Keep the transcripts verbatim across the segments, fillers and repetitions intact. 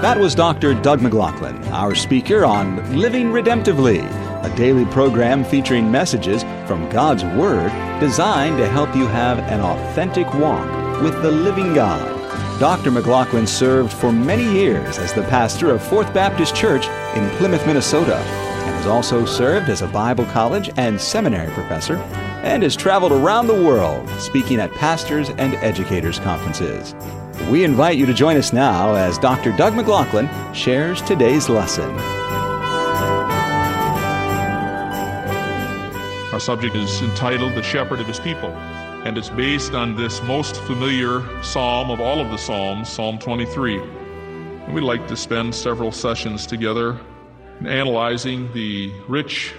That was Doctor Doug McLaughlin, our speaker on Living Redemptively, a daily program featuring messages from God's Word designed to help you have an authentic walk with the living God. Doctor McLaughlin served for many years as the pastor of Fourth Baptist Church in Plymouth, Minnesota, and has also served as a Bible college and seminary professor, and has traveled around the world speaking at pastors' and educators' conferences. We invite you to join us now as Doctor Doug McLaughlin shares today's lesson. Our subject is entitled The Shepherd of His People, and it's based on this most familiar psalm of all of the psalms, Psalm twenty-three. And we'd like to spend several sessions together analyzing the rich,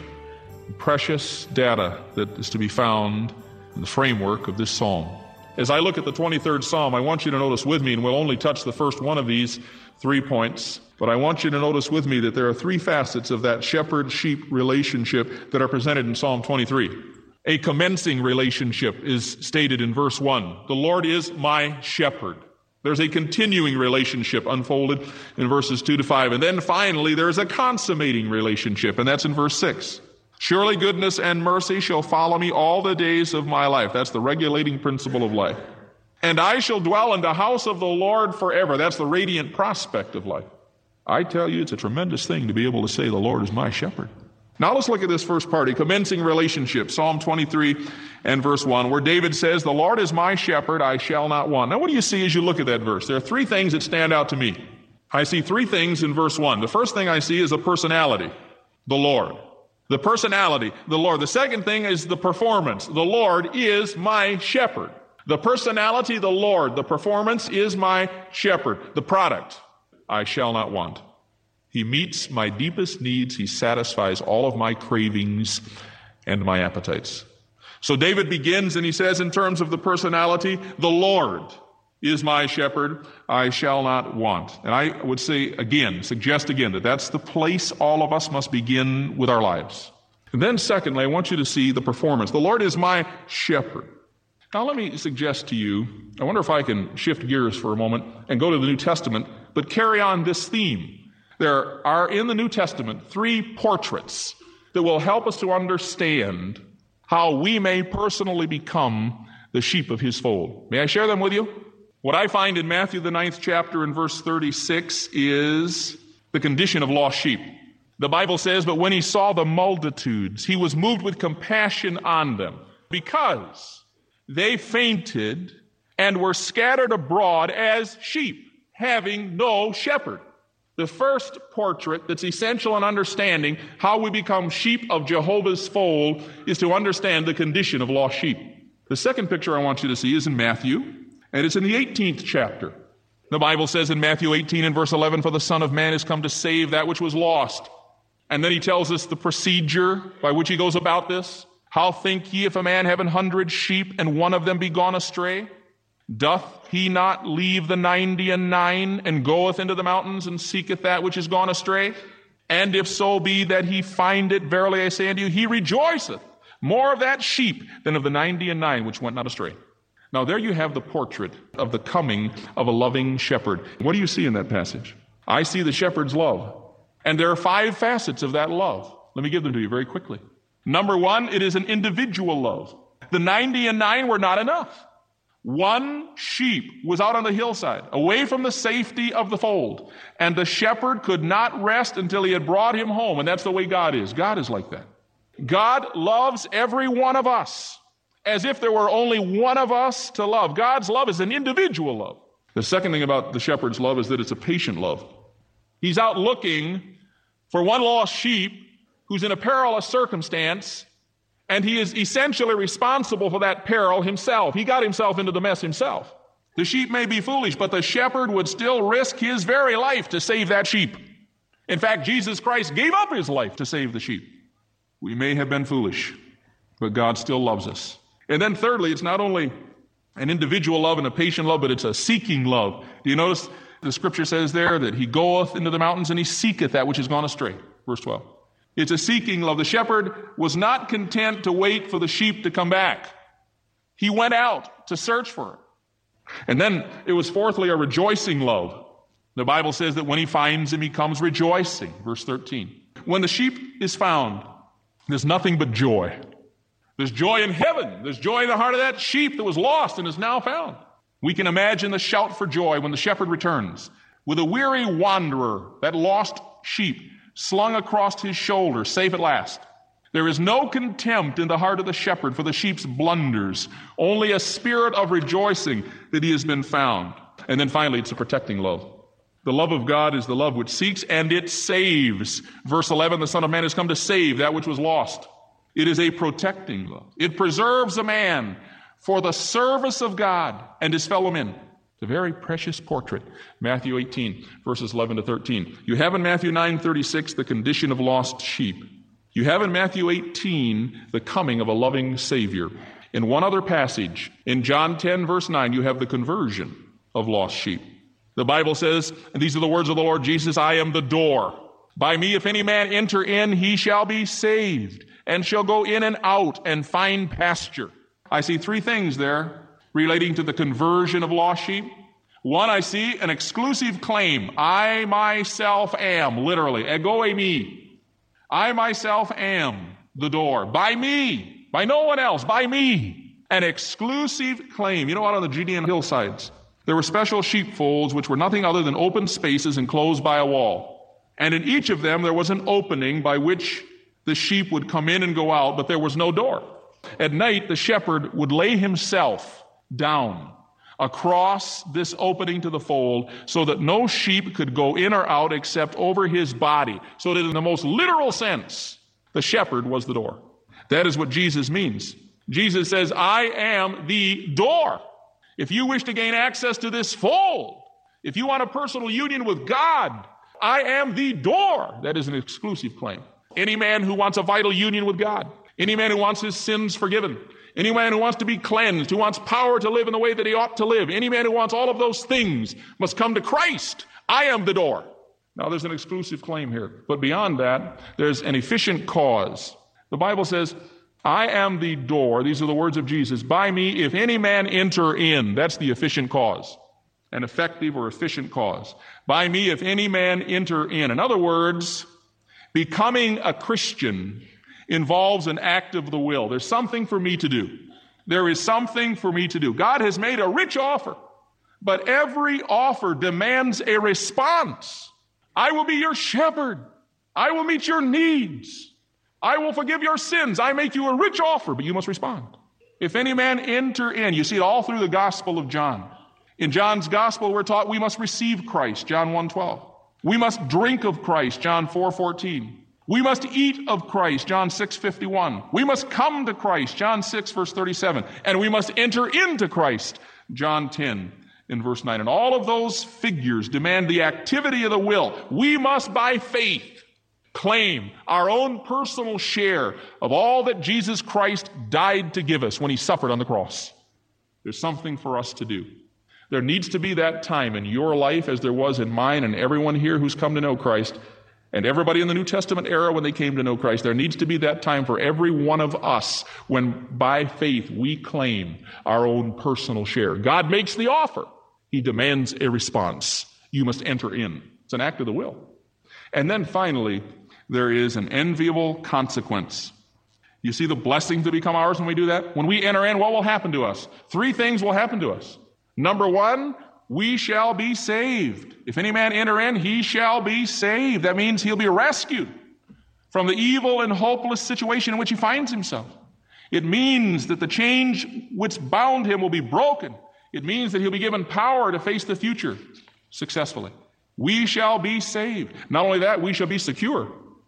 precious data that is to be found in the framework of this psalm. As I look at the twenty-third Psalm, I want you to notice with me, and we'll only touch the first one of these three points, but I want you to notice with me that there are three facets of that shepherd-sheep relationship that are presented in Psalm twenty-three. A commencing relationship is stated in verse one. The Lord is my shepherd. There's a continuing relationship unfolded in verses two to five. And then finally, there's a consummating relationship, and that's in verse six. Surely goodness and mercy shall follow me all the days of my life. That's the regulating principle of life. And I shall dwell in the house of the Lord forever. That's the radiant prospect of life. I tell you, it's a tremendous thing to be able to say the Lord is my shepherd. Now let's look at this first part, a commencing relationship, Psalm twenty-three and verse one, where David says, the Lord is my shepherd, I shall not want. Now what do you see as you look at that verse? There are three things that stand out to me. I see three things in verse one. The first thing I see is a personality, the Lord. The personality, the Lord. The second thing is the performance. The Lord is my shepherd. The personality, the Lord. The performance is my shepherd. The product, I shall not want. He meets my deepest needs. He satisfies all of my cravings and my appetites. So David begins and he says in terms of the personality, the Lord is my shepherd, I shall not want. And I would say again, suggest again, that that's the place all of us must begin with our lives. And then secondly, I want you to see the performance. The Lord is my shepherd. Now let me suggest to you, I wonder if I can shift gears for a moment and go to the New Testament, but carry on this theme. There are in the New Testament three portraits that will help us to understand how we may personally become the sheep of His fold. May I share them with you? What I find in Matthew, the ninth chapter, in verse thirty-six, is the condition of lost sheep. The Bible says, but when He saw the multitudes, He was moved with compassion on them, because they fainted and were scattered abroad as sheep, having no shepherd. The first portrait that's essential in understanding how we become sheep of Jehovah's fold is to understand the condition of lost sheep. The second picture I want you to see is in Matthew, and it's in the eighteenth chapter. The Bible says in Matthew eighteen and verse eleven, for the Son of Man is come to save that which was lost. And then He tells us the procedure by which He goes about this. How think ye if a man have an hundred sheep and one of them be gone astray? Doth he not leave the ninety and nine and goeth into the mountains and seeketh that which is gone astray? And if so be that he find it, verily I say unto you, he rejoiceth more of that sheep than of the ninety and nine which went not astray. Now there you have the portrait of the coming of a loving shepherd. What do you see in that passage? I see the shepherd's love. And there are five facets of that love. Let me give them to you very quickly. Number one, it is an individual love. The ninety and nine were not enough. One sheep was out on the hillside, away from the safety of the fold. And the shepherd could not rest until he had brought him home. And that's the way God is. God is like that. God loves every one of us as if there were only one of us to love. God's love is an individual love. The second thing about the shepherd's love is that it's a patient love. He's out looking for one lost sheep who's in a perilous circumstance, and he is essentially responsible for that peril himself. He got himself into the mess himself. The sheep may be foolish, but the shepherd would still risk his very life to save that sheep. In fact, Jesus Christ gave up his life to save the sheep. We may have been foolish, but God still loves us. And then thirdly, it's not only an individual love and a patient love, but it's a seeking love. Do you notice the scripture says there that he goeth into the mountains and he seeketh that which is gone astray? Verse twelve. It's a seeking love. The shepherd was not content to wait for the sheep to come back. He went out to search for it. And then it was fourthly a rejoicing love. The Bible says that when he finds him, he comes rejoicing. Verse thirteen. When the sheep is found, there's nothing but joy. There's joy in heaven. There's joy in the heart of that sheep that was lost and is now found. We can imagine the shout for joy when the shepherd returns with a weary wanderer, that lost sheep, slung across his shoulder, safe at last. There is no contempt in the heart of the shepherd for the sheep's blunders, only a spirit of rejoicing that he has been found. And then finally, it's a protecting love. The love of God is the love which seeks, and it saves. Verse eleven, the Son of Man has come to save that which was lost. It is a protecting love. It preserves a man for the service of God and his fellow men. It's a very precious portrait. Matthew eighteen, verses eleven to thirteen. You have in Matthew nine thirty-six the condition of lost sheep. You have in Matthew eighteen the coming of a loving Savior. In one other passage, in John ten, verse nine, you have the conversion of lost sheep. The Bible says, and these are the words of the Lord Jesus, I am the door. By me, if any man enter in, he shall be saved, and shall go in and out and find pasture. I see three things there relating to the conversion of lost sheep. One, I see an exclusive claim. I myself am, literally, ego eimi. I myself am the door. By me, by no one else, by me. An exclusive claim. You know what, on the Judean hillsides, there were special sheepfolds which were nothing other than open spaces enclosed by a wall. And in each of them there was an opening by which the sheep would come in and go out, but there was no door. At night, the shepherd would lay himself down across this opening to the fold so that no sheep could go in or out except over his body. So that in the most literal sense, the shepherd was the door. That is what Jesus means. Jesus says, I am the door. If you wish to gain access to this fold, if you want a personal union with God, I am the door. That is an exclusive claim. Any man who wants a vital union with God, any man who wants his sins forgiven, any man who wants to be cleansed, who wants power to live in the way that he ought to live, any man who wants all of those things must come to Christ. I am the door. Now, there's an exclusive claim here. But beyond that, there's an efficient cause. The Bible says, I am the door. These are the words of Jesus. By me, if any man enter in, that's the efficient cause. An effective or efficient cause. By me, if any man enter in. In other words, becoming a Christian involves an act of the will. There's something for me to do. There is something for me to do. God has made a rich offer, but every offer demands a response. I will be your shepherd. I will meet your needs. I will forgive your sins. I make you a rich offer, but you must respond. If any man enter in, you see it all through the Gospel of John. In John's Gospel, we're taught we must receive Christ, John one twelve. We must drink of Christ, John four fourteen. We must eat of Christ, John six fifty-one. We must come to Christ, John six, verse thirty-seven. And we must enter into Christ, John ten, in verse nine. And all of those figures demand the activity of the will. We must, by faith, claim our own personal share of all that Jesus Christ died to give us when he suffered on the cross. There's something for us to do. There needs to be that time in your life, as there was in mine and everyone here who's come to know Christ, and everybody in the New Testament era when they came to know Christ. There needs to be that time for every one of us when by faith we claim our own personal share. God makes the offer. He demands a response. You must enter in. It's an act of the will. And then finally, there is an enviable consequence. You see the blessings that become ours when we do that? When we enter in, what will happen to us? Three things will happen to us. Number one, we shall be saved. If any man enter in, he shall be saved. That means he'll be rescued from the evil and hopeless situation in which he finds himself. It means that the change which bound him will be broken. It means that he'll be given power to face the future successfully. We shall be saved. Not only that, we shall be secure.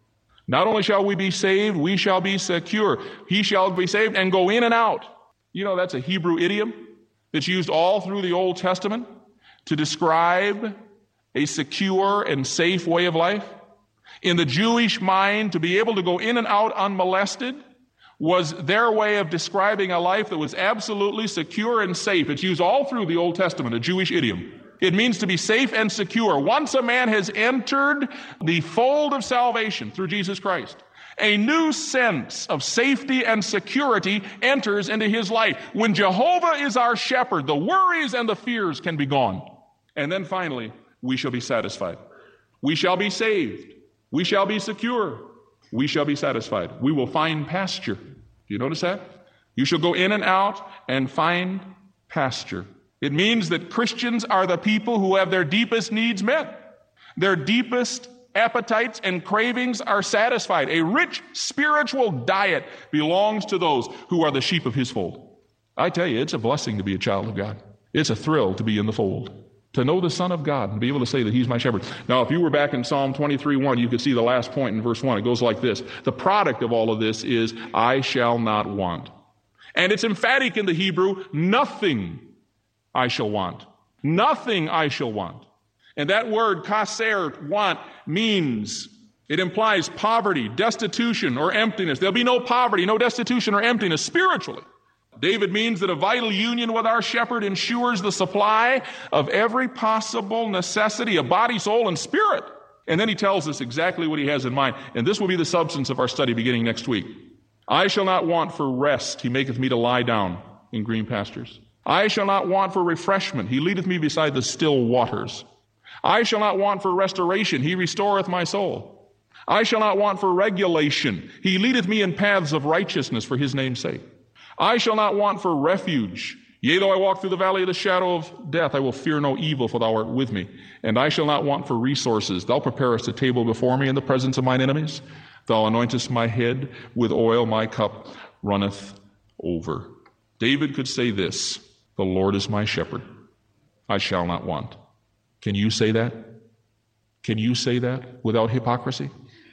Not only shall we be saved, we shall be secure. He shall be saved and go in and out. You know, that's a Hebrew idiom that's used all through the Old Testament to describe a secure and safe way of life. In the Jewish mind, to be able to go in and out unmolested was their way of describing a life that was absolutely secure and safe. It's used all through the Old Testament, a Jewish idiom. It means to be safe and secure. Once a man has entered the fold of salvation through Jesus Christ, a new sense of safety and security enters into his life. When Jehovah is our shepherd, the worries and the fears can be gone. And then finally, we shall be satisfied. We shall be saved. We shall be secure. We shall be satisfied. We will find pasture. Do you notice that? You shall go in and out and find pasture. It means that Christians are the people who have their deepest needs met. Their deepest appetites and cravings are satisfied. A rich spiritual diet belongs to those who are the sheep of his fold. I tell you, it's a blessing to be a child of God. It's a thrill to be in the fold, to know the Son of God and be able to say that he's my shepherd. Now, if you were back in Psalm twenty-three one, you could see the last point in verse one. It goes like this. The product of all of this is, I shall not want. And it's emphatic in the Hebrew, nothing I shall want. Nothing I shall want. And that word, kaser, want, means, it implies poverty, destitution, or emptiness. There'll be no poverty, no destitution, or emptiness spiritually. David means that a vital union with our shepherd ensures the supply of every possible necessity of body, soul, and spirit. And then he tells us exactly what he has in mind. And this will be the substance of our study beginning next week. I shall not want for rest. He maketh me to lie down in green pastures. I shall not want for refreshment. He leadeth me beside the still waters. I shall not want for restoration. He restoreth my soul. I shall not want for regulation. He leadeth me in paths of righteousness for his name's sake. I shall not want for refuge. Yea, though I walk through the valley of the shadow of death, I will fear no evil, for thou art with me. And I shall not want for resources. Thou preparest a table before me in the presence of mine enemies. Thou anointest my head with oil, my cup runneth over. David could say this, the Lord is my shepherd. I shall not want. Can you say that? Can you say that without hypocrisy?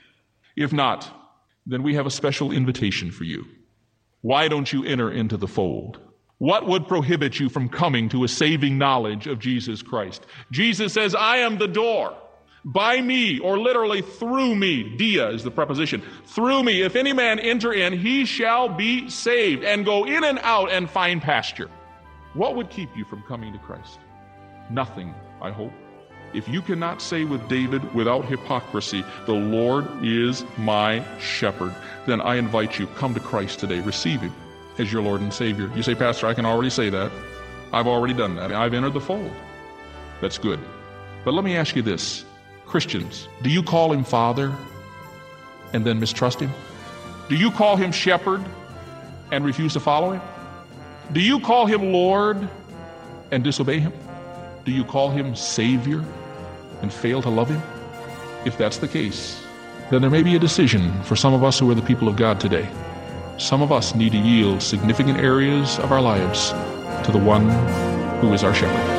If not, then we have a special invitation for you. Why don't you enter into the fold? What would prohibit you from coming to a saving knowledge of Jesus Christ? Jesus says, I am the door. By me, or literally through me, dia is the preposition, through me, if any man enter in, he shall be saved and go in and out and find pasture. What would keep you from coming to Christ? Nothing, I hope. If you cannot say with David without hypocrisy, the Lord is my shepherd, then I invite you, come to Christ today. Receive him as your Lord and Savior. You say, Pastor, I can already say that. I've already done that. I've entered the fold. That's good. But let me ask you this. Christians, do you call him Father and then mistrust him? Do you call him Shepherd and refuse to follow him? Do you call him Lord and disobey him? Do you call him Savior and fail to love him? If that's the case, then there may be a decision for some of us who are the people of God today. Some of us need to yield significant areas of our lives to the one who is our shepherd.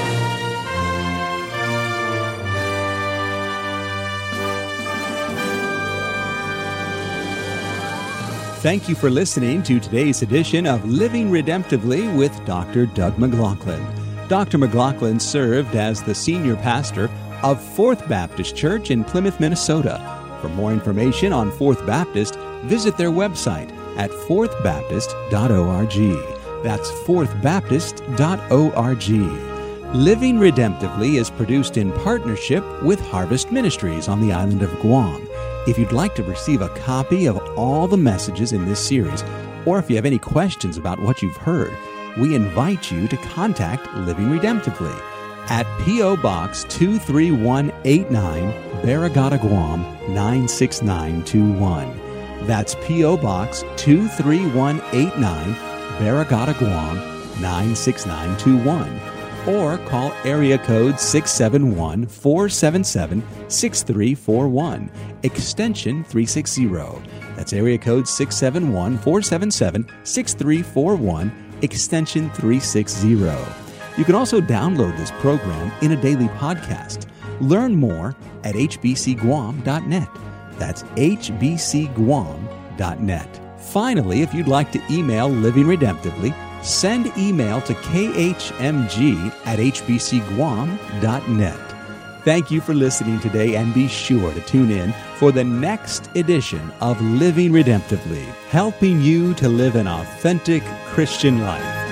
Thank you for listening to today's edition of Living Redemptively with Doctor Doug McLaughlin. Doctor McLaughlin served as the senior pastor of Fourth Baptist Church in Plymouth, Minnesota. For more information on Fourth Baptist, visit their website at fourth baptist dot org. That's fourth baptist dot org. Living Redemptively is produced in partnership with Harvest Ministries on the island of Guam. If you'd like to receive a copy of all the messages in this series, or if you have any questions about what you've heard, we invite you to contact Living Redemptively at P O. Box two three one eight nine, Barragata, Guam nine six nine two one. That's P O. Box two three one eight nine, Barragata, Guam nine six nine two one. Or call area code six seven one, four seven seven, six three four one, extension three sixty. That's area code six seven one, four seven seven, six three four one, extension three sixty. You can also download this program in a daily podcast. Learn more at h b c guam dot net. That's h b c guam dot net. Finally, if you'd like to email Living Redemptively, send email to k h m g at h b c guam dot net. Thank you for listening today, and be sure to tune in for the next edition of Living Redemptively, helping you to live an authentic Christian life.